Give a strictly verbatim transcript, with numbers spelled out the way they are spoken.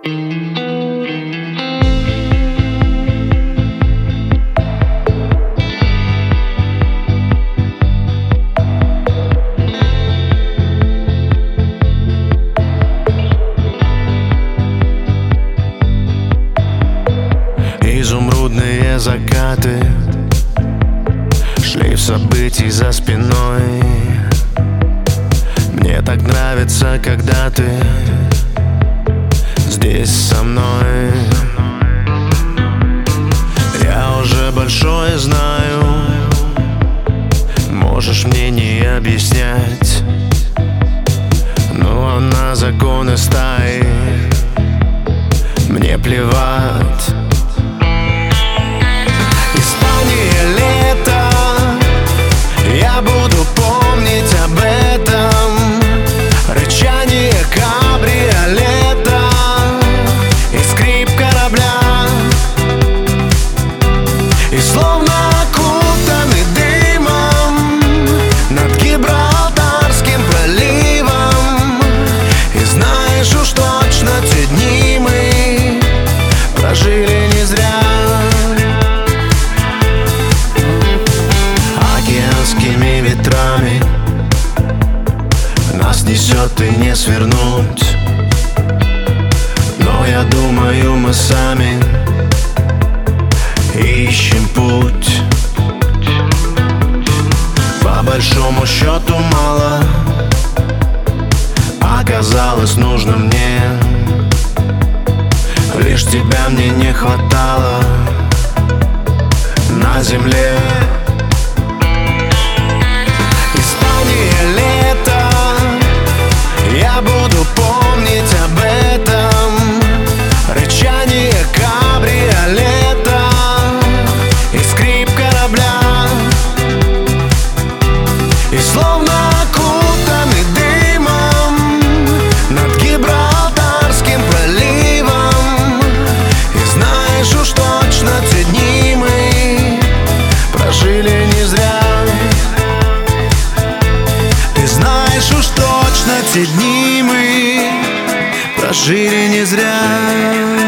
Изумрудные закаты, шлейф событий за спиной. Мне так нравится, когда ты здесь со мной. Я уже большое знаю, можешь мне не объяснять, но на законы стаи мне плевать. Лето, я буду помнить об этом. Рычание кабриолета и скрип корабля, и словно окутанный дымом над Гибралтарским проливом. И знаешь уж точно, те дни мы прожили не зря. Океанскими ветрами нас несет и не свернуть, но я думаю, мы сами ищем путь. По большому счету мало оказалось нужно мне, лишь тебя мне не хватало на земле. Лето, я буду помнить об этом. Рычание кабриолета и скрип корабля, и словно окутанный дымом над Гибралтарским проливом. И знаешь уж точно, те дни мы прожили не зря. Знаешь уж точно, те дни мы прожили не зря.